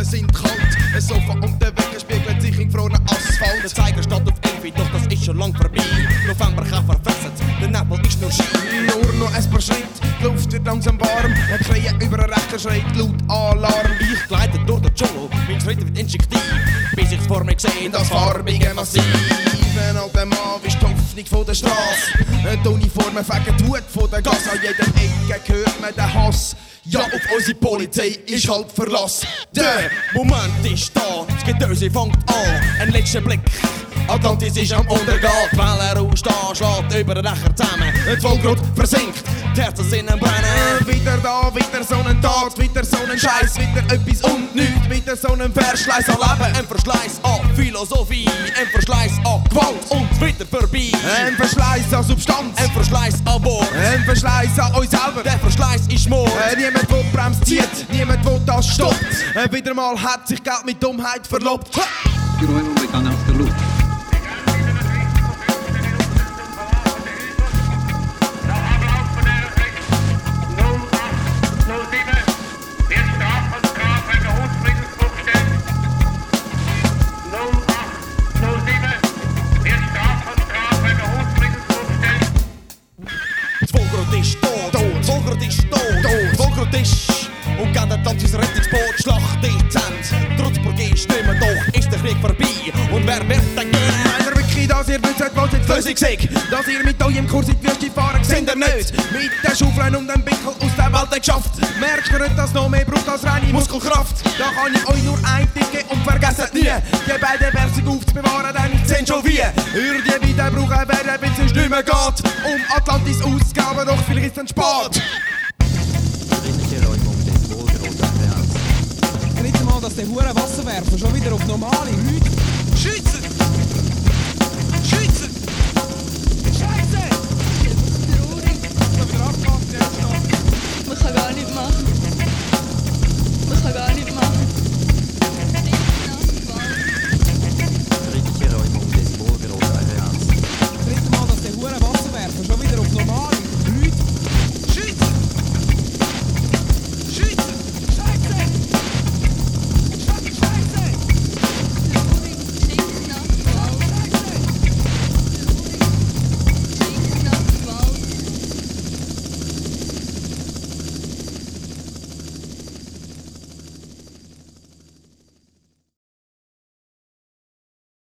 sind kalt. Ein Sofa und der Wecker spiegelt sich im gefrorenen Asphalt. Der Zeiger steht auf 11, doch das ist schon lang vorbei. November kann verfressen, der Nebel ist nur Ski. Nur noch ein paar Schritte, die Luft wird langsam warm. Ein Krähe über den Rechter schreit laut Alarm. Ich gleite durch den Dschungel, mein Schritt wird instinktiv, bis ich's vor mir sehe In das farbige Massiv. Ein alter Mann wischt die Hoffnung von der Straße. Die Uniformen fegen die Wut von der Gasse. An jeder Ecke hört man den Hass. Ja, auf unsere Polizei ist halt Verlass. Der Moment ist da, das Gedöse fängt an. Ein letzter Blick, Atlantis ist am Untergehen. Die Wellen rauscht an, schlägt über den Dächer zusammen. Das Volk versinkt, die Herzen sind am Brennen. Wieder da, wieder so ein Tat, wieder so ein Scheiß, wieder etwas und nichts, wieder so ein Verschleiß an Leben. Ein Verschleiß an Philosophie, ein Verschleiß an Gewalt und wieder vorbei. Ein Verschleiß an Substanz, Ein Verschleiß an Wort, ein Verschleiß an uns selber. der Verschleiß ist Mord. Niemand, der bremst, zieht, niemand, der das stoppt. Wieder mal hat sich Geld mit Dummheit verlobt. Die Räumung begann aus der Luft. Das Volksgrund ist tot, das Volksgrund ist tot, das Volksgrund ist und geht der Tanz ins Rettungsboot, Schlacht ist zu Ende. Trutzburg ist nicht mehr, doch ist der Krieg vorbei und wer wird dann gehen? Meint ihr wirklich, dass ihr wisst, was jetzt flüssig seid? Dass ihr mit eurem Kurs in die Wüste fahren, seht ihr nicht? Mit den Schaufeln und dem Pickel aus der Welt geschafft. Merkt ihr nicht, dass noch mehr braucht als reine Muskelkraft? Da kann ich euch nur ein Tipp geben und vergesst nie, die beiden Versen aufzubewahren, denn ich seh schon wie. Ihr die wieder brauchen werden, wenn es sonst nicht mehr geht. Um Atlantis auszugaben, doch vielleicht ist es dann spät. Nicht einmal, dass der hure Wasserwerfer schon wieder auf normale Leute Schützen!